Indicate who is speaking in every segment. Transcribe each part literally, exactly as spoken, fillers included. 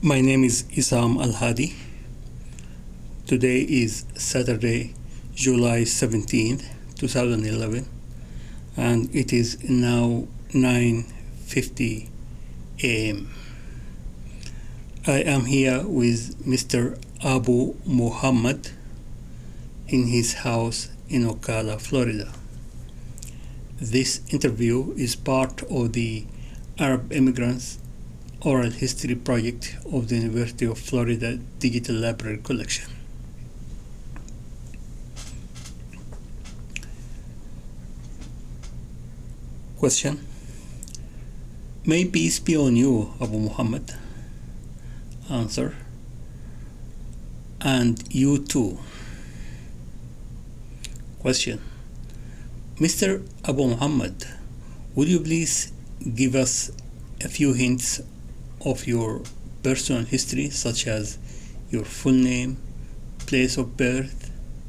Speaker 1: My name is Isam Al Hadi. Today is Saturday, July seventeenth, twenty eleven, and it is now nine fifty a m I am here with Mister Abu Muhammad in his house in Ocala, Florida. This interview is part of the Arab Immigrants Oral History Project of the University of Florida Digital Library Collection. Question: May peace be on you, Abu Muhammad. Answer: and you too. Question: Mister Abu Muhammad, would you please give us a few hints of your personal history, such as your full name, place of birth,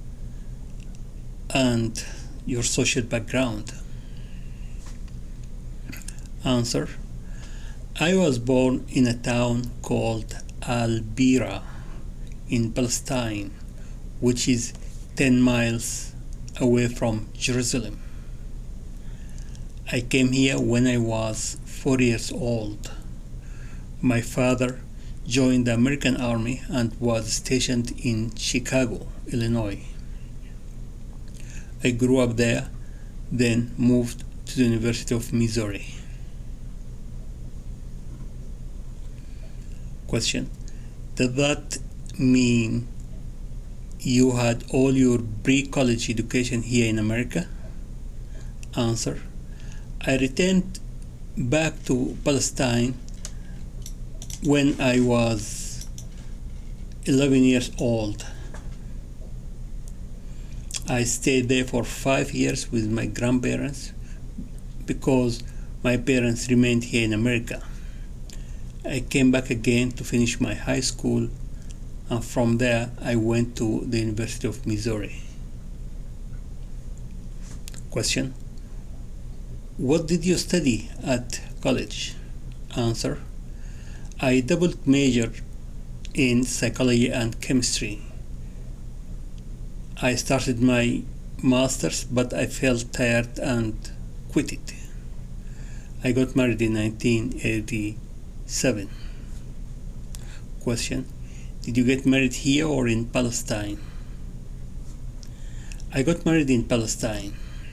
Speaker 1: and your social background? Answer: I was born in a town called Al-Bira in Palestine, which is ten miles away from Jerusalem. I came here when I was four years old. My father joined the American Army and was stationed in Chicago, Illinois. I grew up there, then moved to the University of Missouri. Question: does that mean you had all your pre-college education here in America? Answer: I returned back to Palestine when I was eleven years old. I stayed there for five years with my grandparents because my parents remained here in America. I came back again to finish my high school, and from there I went to the University of Missouri. Question: what did you study at college? Answer: I double majored in psychology and chemistry. I started my master's, but I felt tired and quit it. I got married in nineteen eighty-seven. Question: did you get married here or in Palestine? I got married in Palestine.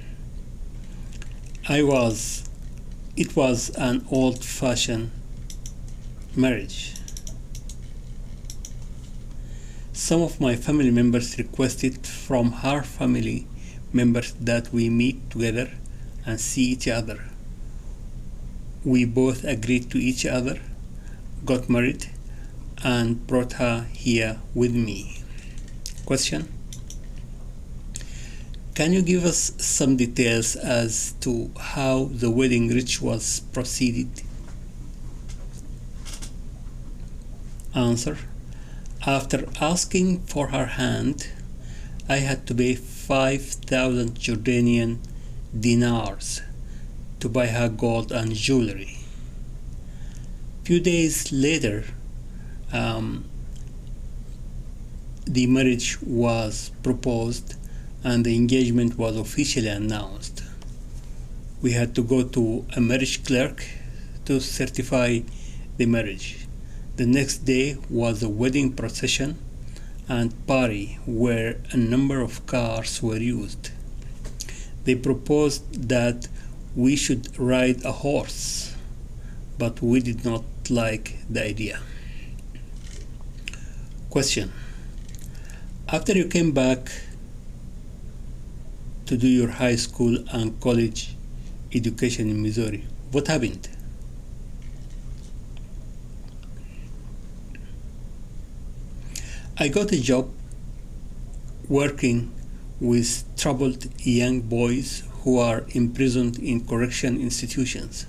Speaker 1: I was, it was an old-fashioned marriage. Some of my family members requested from her family members that we meet together and see each other. We both agreed to each other, got married, and brought her here with me. Question: can you give us some details as to how the wedding rituals proceeded? Answer: after asking for her hand, I had to pay five thousand Jordanian dinars to buy her gold and jewelry. Few days later, um, the marriage was proposed and the engagement was officially announced. We had to go to a marriage clerk to certify the marriage. The next day was a wedding procession and party where a number of cars were used. They proposed that we should ride a horse, but we did not like the idea. Question: after you came back to do your high school and college education in Missouri, what happened? I got a job working with troubled young boys who are imprisoned in correction institutions.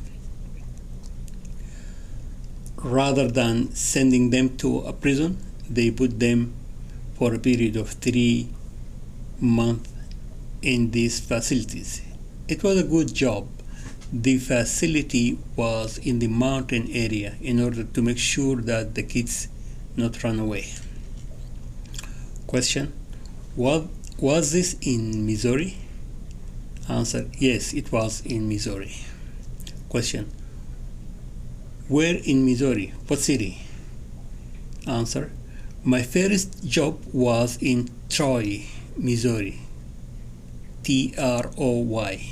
Speaker 1: Rather than sending them to a prison, they put them for a period of three months in these facilities. It was a good job. The facility was in the mountain area in order to make sure that the kids not run away. Question: Was, was this in Missouri? Answer: yes, it was in Missouri. Question: where in Missouri? What city? Answer: my first job was in Troy, Missouri. T R O Y.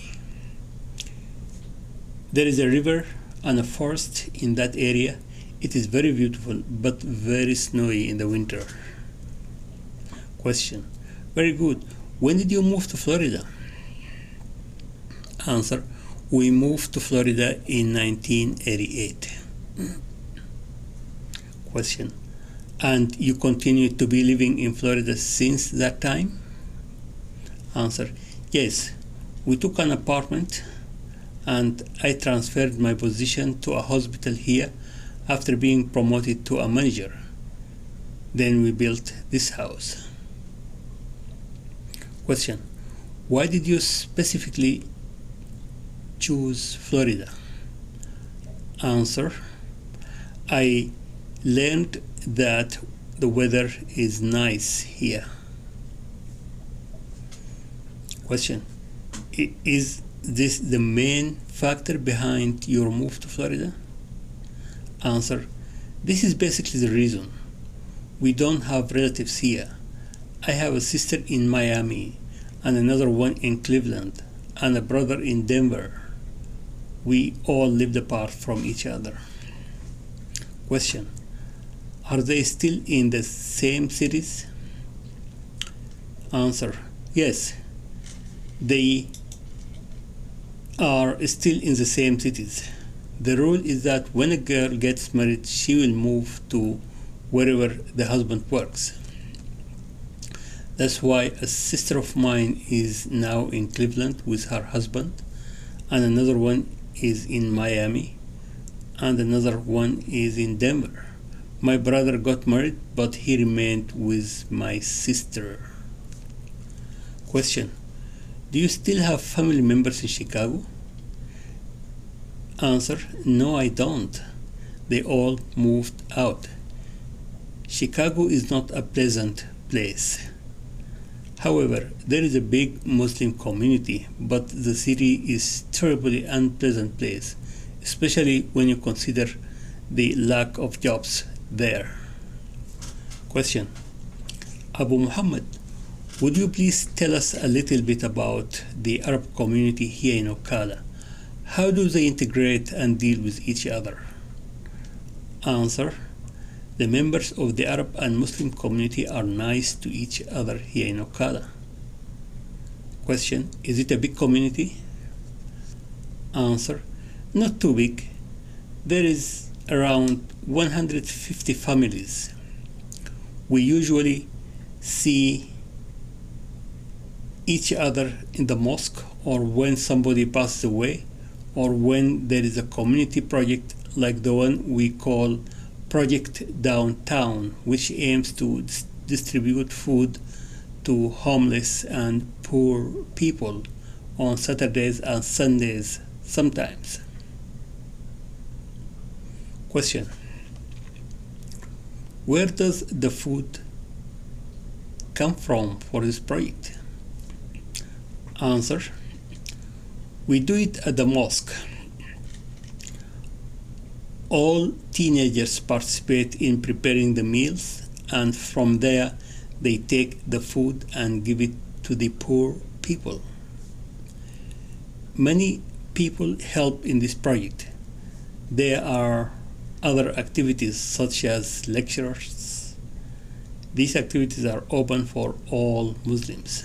Speaker 1: There is a river and a forest in that area. It is very beautiful, but very snowy in the winter. Question: very good. When did you move to Florida? Answer: we moved to Florida in nineteen eighty-eight. Question: and you continue to be living in Florida since that time? Answer: yes, we took an apartment and I transferred my position to a hospital here after being promoted to a manager. Then we built this house. Question: why did you specifically choose Florida? Answer: I learned that the weather is nice here. Question: is this the main factor behind your move to Florida? Answer: this is basically the reason. We don't have relatives here. I have a sister in Miami and another one in Cleveland and a brother in Denver. We all lived apart from each other. Question: are they still in the same cities? Answer: yes, they are still in the same cities. The rule is that when a girl gets married, she will move to wherever the husband works. That's why a sister of mine is now in Cleveland with her husband, and another one is in Miami, and another one is in Denver. My brother got married, but he remained with my sister. Question: do you still have family members in Chicago? Answer: no, I don't. They all moved out. Chicago is not a pleasant place. However, there is a big Muslim community, but the city is a terribly unpleasant place, especially when you consider the lack of jobs there. Question: Abu Muhammad, would you please tell us a little bit about the Arab community here in Ocala? How do they integrate and deal with each other? Answer: the members of the Arab and Muslim community are nice to each other here in Ocala. Question: is it a big community? Answer: not too big. There is around one hundred fifty families. We usually see each other in the mosque, or when somebody passes away, or when there is a community project like the one we call Project Downtown, which aims to dis- distribute food to homeless and poor people on Saturdays and Sundays sometimes. Question: where does the food come from for this project? Answer: we do it at the mosque. All teenagers participate in preparing the meals, and from there they take the food and give it to the poor people. Many people help in this project. There are other activities such as lectures. These activities are open for all Muslims.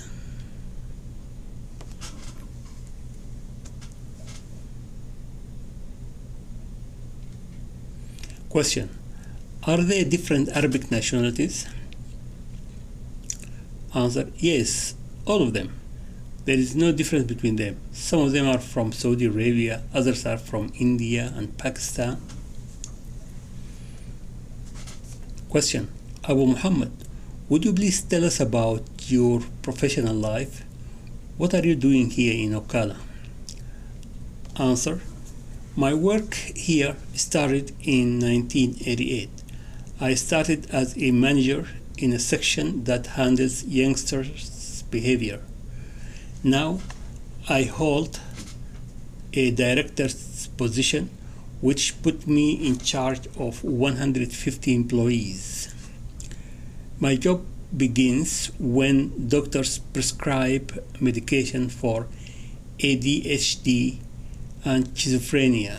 Speaker 1: Question: are there different Arabic nationalities? Answer: yes, all of them. There is no difference between them. Some of them are from Saudi Arabia, others are from India and Pakistan. Question: Abu Muhammad, would you please tell us about your professional life? What are you doing here in Ocala? Answer: my work here started in nineteen eighty-eight. I started as a manager in a section that handles youngsters' behavior. Now I hold a director's position, which put me in charge of one hundred fifty employees. My job begins when doctors prescribe medication for A D H D and schizophrenia.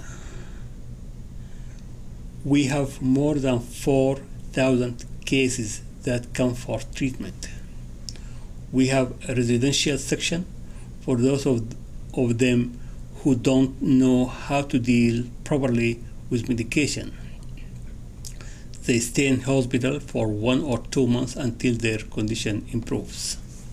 Speaker 1: We have more than four thousand cases that come for treatment. We have a residential section for those of, of them who don't know how to deal properly with medication. They stay in hospital for one or two months until their condition improves.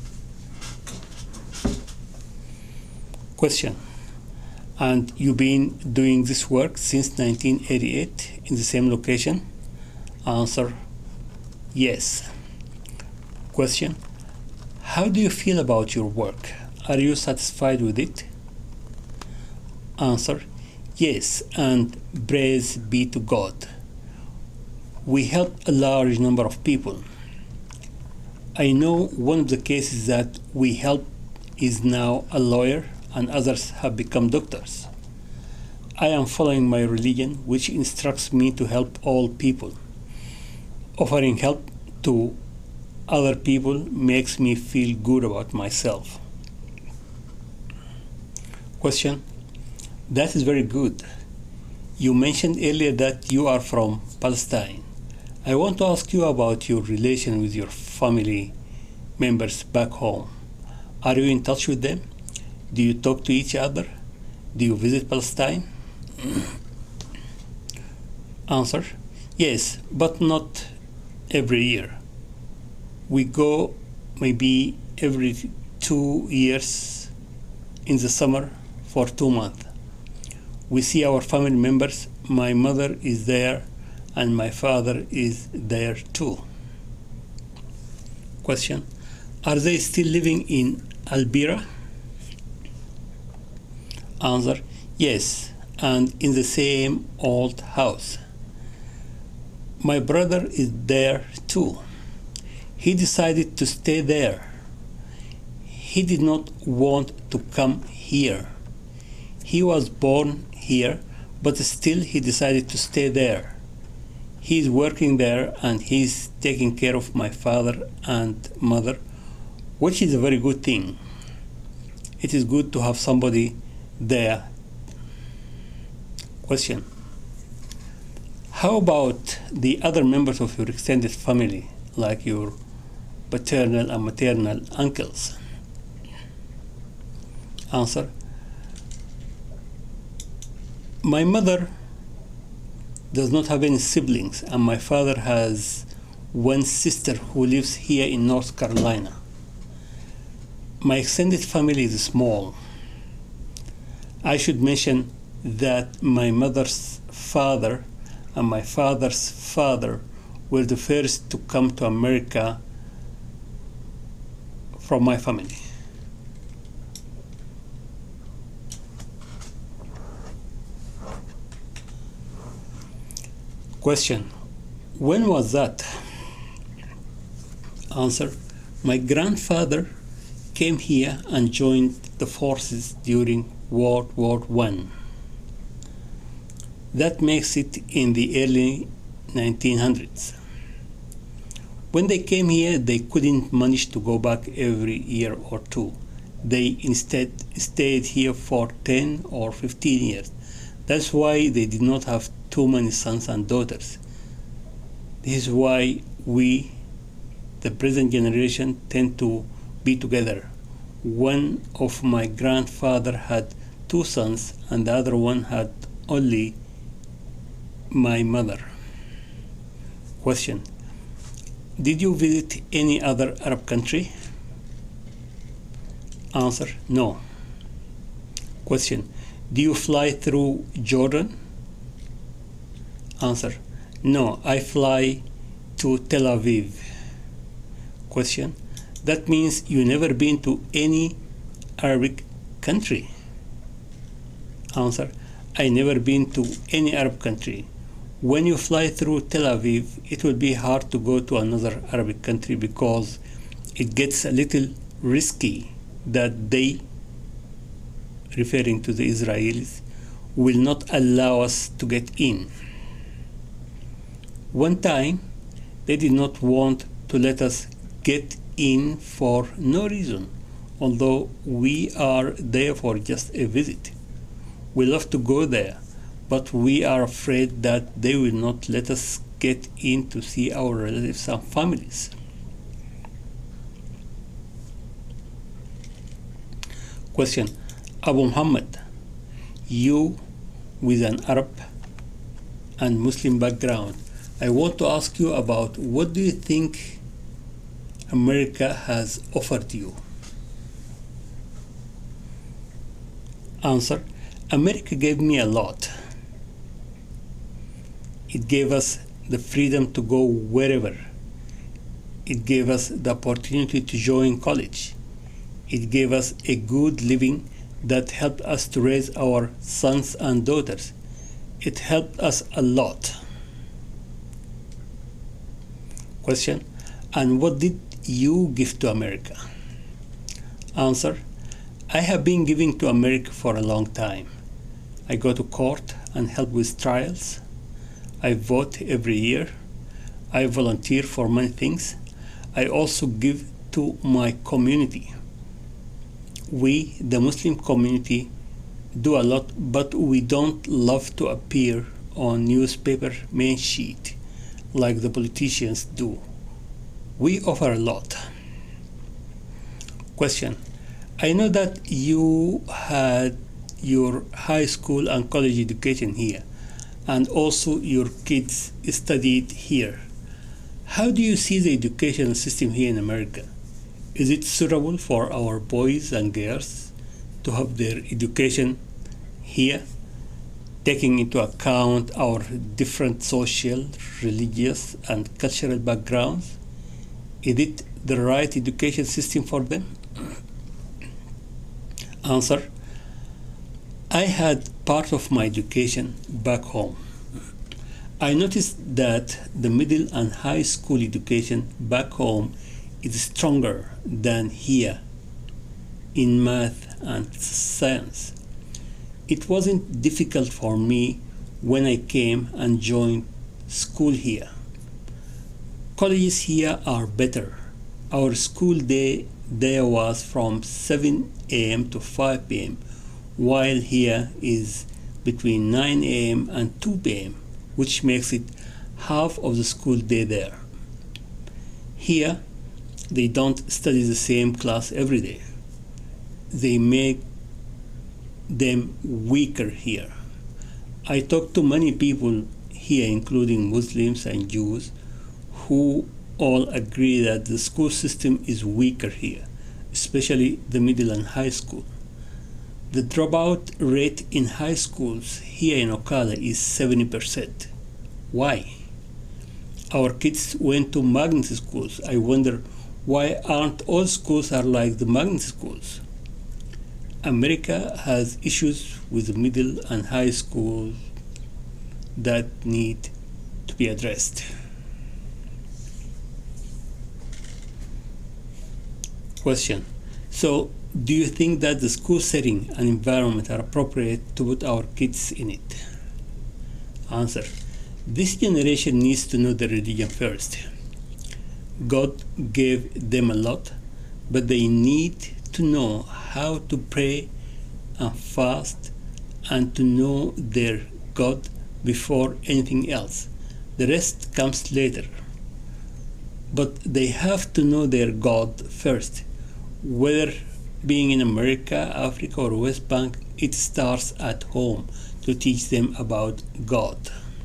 Speaker 1: Question: and you've been doing this work since nineteen eighty-eight in the same location? Answer: yes. Question: how do you feel about your work? Are you satisfied with it? Answer: yes, and praise be to God. We help a large number of people. I know one of the cases that we help is now a lawyer, and others have become doctors. I am following my religion, which instructs me to help all people. Offering help to other people makes me feel good about myself. Question: that is very good. You mentioned earlier that you are from Palestine. I want to ask you about your relation with your family members back home. Are you in touch with them? Do you talk to each other? Do you visit Palestine? Answer: yes, but not every year. We go maybe every two years in the summer for two months. We see our family members. My mother is there and my father is there too. Question: are they still living in Albira? Answer: yes, and in the same old house. My brother is there too. He decided to stay there. He did not want to come here. He was born here, but still he decided to stay there. He's working there and he's taking care of my father and mother, which is a very good thing. It is good to have somebody there. Question: how about the other members of your extended family, like your paternal and maternal uncles? Answer: my mother does not have any siblings, and my father has one sister who lives here in North Carolina. My extended family is small. I should mention that my mother's father and my father's father were the first to come to America from my family. Question: when was that? Answer: my grandfather came here and joined the forces during World War One. That makes it in the early nineteen hundreds. When they came here, they couldn't manage to go back every year or two. They instead stayed here for ten or fifteen years. That's why they did not have too many sons and daughters. This is why we, the present generation, tend to be together. One of my grandfather had two sons and the other one had only my mother. Question: did you visit any other Arab country? Answer: no. Question: do you fly through Jordan? Answer: no, I fly to Tel Aviv. Question: that means you never been to any Arabic country? Answer: I never been to any Arab country. When you fly through Tel Aviv, it will be hard to go to another Arabic country because it gets a little risky that they, referring to the Israelis, will not allow us to get in. One time, they did not want to let us get in for no reason, although we are there for just a visit. We love to go there, but we are afraid that they will not let us get in to see our relatives and families. Question: Abu Muhammad, you with an Arab and Muslim background, I want to ask you about what do you think America has offered you? Answer: America gave me a lot. It gave us the freedom to go wherever. It gave us the opportunity to join college. It gave us a good living that helped us to raise our sons and daughters. It helped us a lot. Question: And what did you give to America? Answer: I have been giving to America for a long time. I go to court and help with trials. I vote every year. I volunteer for many things. I also give to my community. We, the Muslim community, do a lot, but we don't love to appear on newspaper main sheet like the politicians do. We offer a lot. Question: I know that you had your high school and college education here, and also your kids studied here. How do you see the education system here in America? Is it suitable for our boys and girls to have their education here, taking into account our different social, religious, and cultural backgrounds? Is it the right education system for them? Answer: I had part of my education back home. I noticed that the middle and high school education back home is stronger than here in math and science. It wasn't difficult for me when I came and joined school here. Colleges here are better. Our school day there was from seven a m to five p m, while here is between nine a m and two p m, which makes it half of the school day there. Here, they don't study the same class every day. They make them weaker here. I talk to many people here, including Muslims and Jews, who all agree that the school system is weaker here, especially the middle and high school. The dropout rate in high schools here in Ocala is seventy percent. Why? Our kids went to magnet schools. I wonder why aren't all schools are like the magnet schools? America has issues with the middle and high schools that need to be addressed. Question: So, do you think that the school setting and environment are appropriate to put our kids in it? Answer: This generation needs to know the religion first. God gave them a lot, but they need to know how to pray and fast and to know their God before anything else. The rest comes later. But they have to know their God first. Whether being in America, Africa, or West Bank, it starts at home to teach them about God.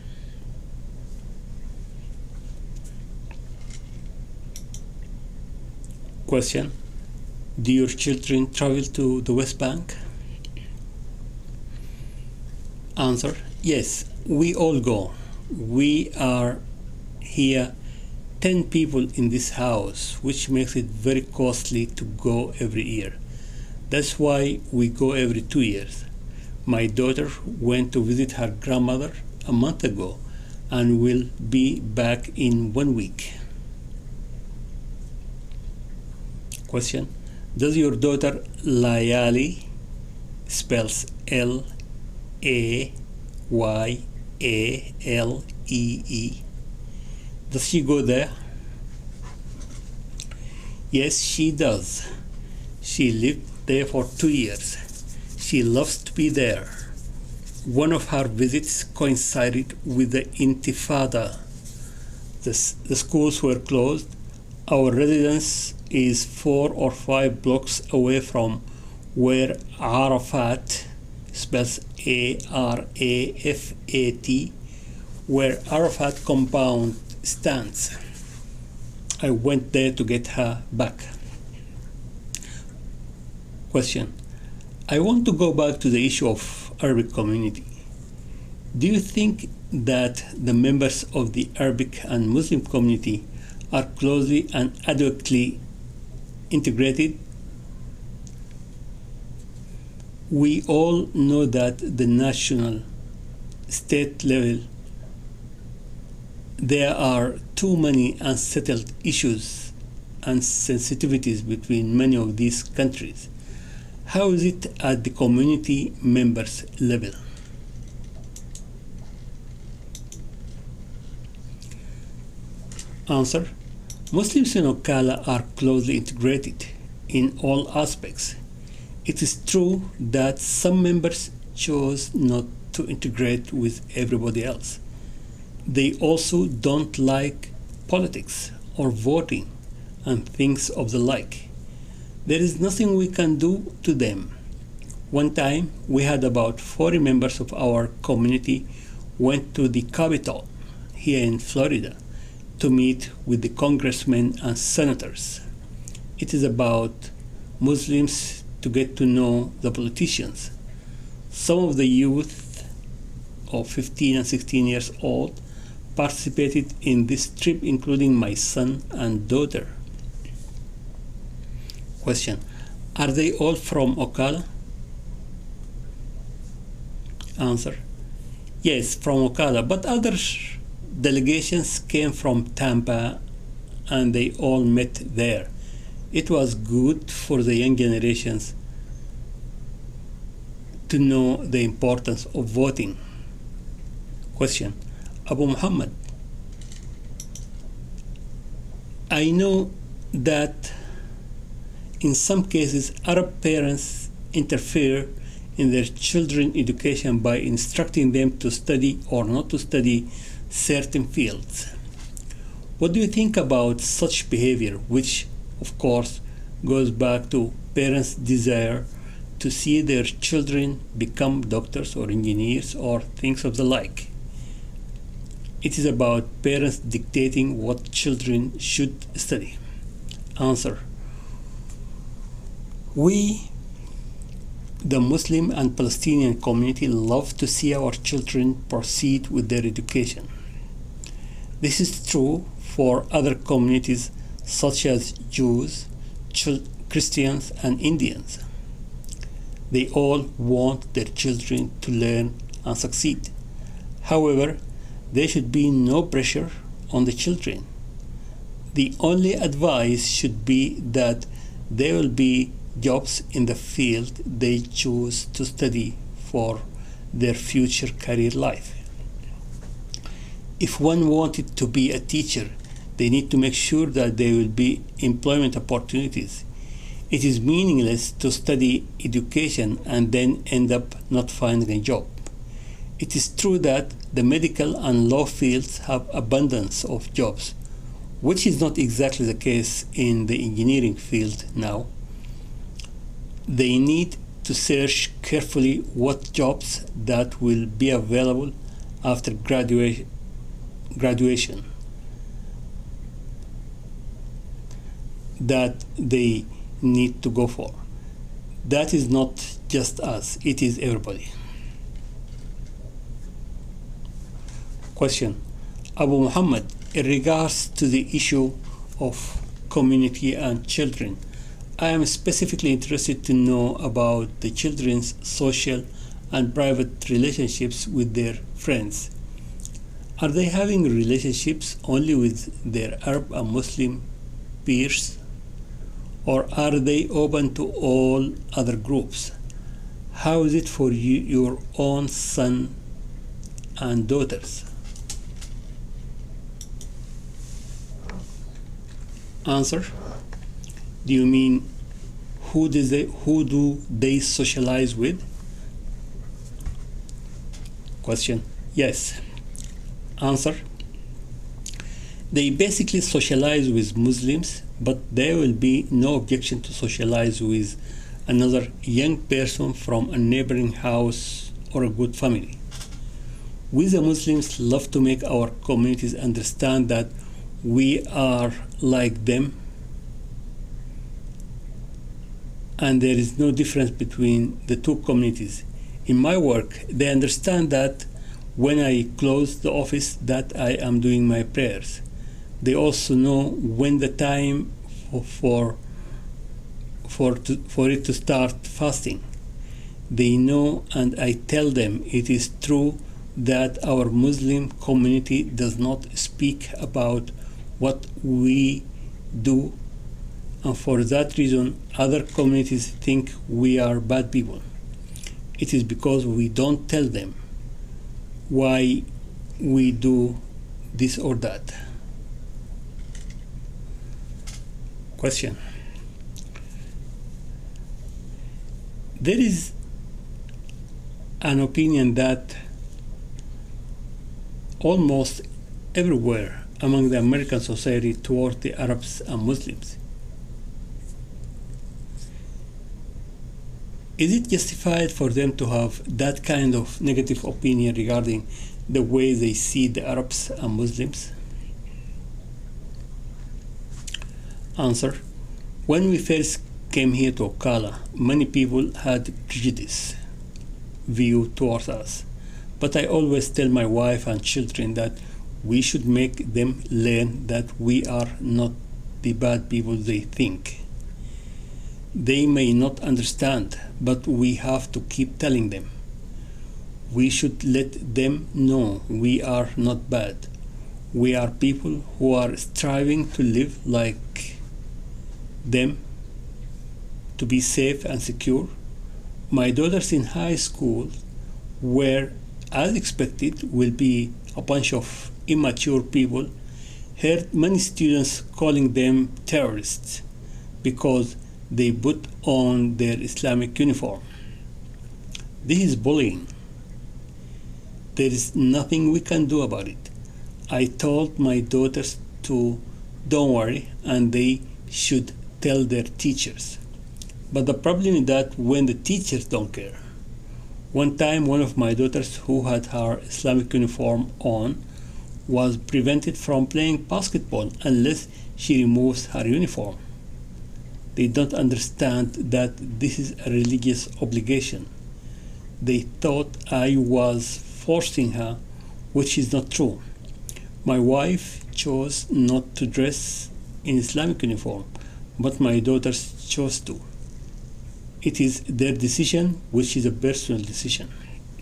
Speaker 1: Question: Do your children travel to the West Bank? Answer: Yes, we all go. We are here ten people in this house, which makes it very costly to go every year. That's why we go every two years. My daughter went to visit her grandmother a month ago and will be back in one week. Question: does your daughter Layali, spells L A Y A L E E, does she go there? Yes, she does. She lived there for two years. She loves to be there. One of her visits coincided with the Intifada. The, the schools were closed. Our residence is four or five blocks away from where Arafat, spells A R A F A T, where Arafat compound stands. I went there to get her back. Question: I want to go back to the issue of Arabic community. Do you think that the members of the Arabic and Muslim community are closely and adequately integrated? We all know that the national state level there are too many unsettled issues and sensitivities between many of these countries. How is it at the community members level? Answer: Muslims in Ocala are closely integrated in all aspects. It is true that some members chose not to integrate with everybody else. They also don't like politics or voting and things of the like. There is nothing we can do to them. One time, we had about forty members of our community went to the Capitol here in Florida to meet with the congressmen and senators. It is about Muslims to get to know the politicians. Some of the youth of fifteen and sixteen years old participated in this trip, including my son and daughter. Question: are they all from Ocala? Answer: yes, from Ocala, but other delegations came from Tampa and they all met there. It was good for the young generations to know the importance of voting. Question: Abu Muhammad, I know that in some cases Arab parents interfere in their children's education by instructing them to study or not to study certain fields. What do you think about such behavior, which of course goes back to parents' desire to see their children become doctors or engineers or things of the like? It is about parents dictating what children should study. Answer: we, the Muslim and Palestinian community, love to see our children proceed with their education. This is true for other communities such as Jews, Christians, and Indians. They all want their children to learn and succeed. However, there should be no pressure on the children. The only advice should be that there will be jobs in the field they choose to study for their future career life. If one wanted to be a teacher, they need to make sure that there will be employment opportunities. It is meaningless to study education and then end up not finding a job. It is true that the medical and law fields have abundance of jobs, which is not exactly the case in the engineering field now. They need to search carefully what jobs that will be available after gradua- graduation that they need to go for. That is not just us, it is everybody. Question: Abu Muhammad, in regards to the issue of community and children, I am specifically interested to know about the children's social and private relationships with their friends. Are they having relationships only with their Arab and Muslim peers? Or are they open to all other groups? How is it for you, your own son and daughters? Answer. Do you mean who do they, who do they socialize with? Question. Yes. Answer. They basically socialize with Muslims, but there will be no objection to socialize with another young person from a neighboring house or a good family. We the Muslims love to make our communities understand that we are like them and there is no difference between the two communities. In my work, they understand that when I close the office that I am doing my prayers. They also know when the time for for to, for it to start fasting. They know, and I tell them it is true that our Muslim community does not speak about what we do, and for that reason other communities think we are bad people. It is because we don't tell them why we do this or that. Question. There is an opinion that almost everywhere among the American society toward the Arabs and Muslims. Is it justified for them to have that kind of negative opinion regarding the way they see the Arabs and Muslims? Answer. When we first came here to Ocala, many people had prejudice view towards us. But I always tell my wife and children that we should make them learn that we are not the bad people they think. They may not understand, but we have to keep telling them. We should let them know we are not bad. We are people who are striving to live like them, to be safe and secure. My daughters in high school were, as expected, will be a bunch of immature people, heard many students calling them terrorists because they put on their Islamic uniform. This is bullying. There is nothing we can do about it. I told my daughters to don't worry, and they should tell their teachers. But the problem is that when the teachers don't care. One time, one of my daughters who had her Islamic uniform on was prevented from playing basketball unless she removes her uniform. They don't understand that this is a religious obligation. They thought I was forcing her, which is not true. My wife chose not to dress in Islamic uniform, but my daughters chose to. It is their decision, which is a personal decision.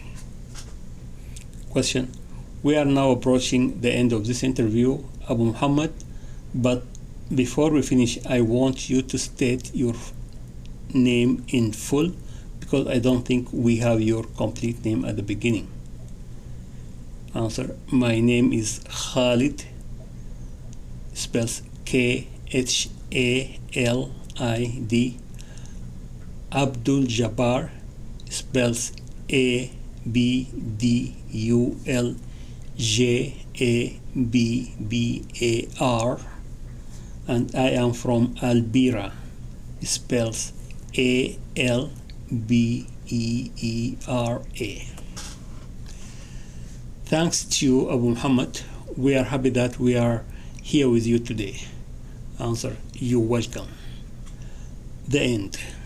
Speaker 1: Question. We are now approaching the end of this interview, Abu Muhammad, but before we finish, I want you to state your name in full because I don't think we have your complete name at the beginning. Answer. My name is Khalid, spells K H A L I D. Abdul Jabbar, spells A B D U L J A B B A R, and I am from Albira, spells A L B E E R A. Thanks to you, Abu Muhammad. We are happy that we are here with you today. Answer. You're welcome. The end.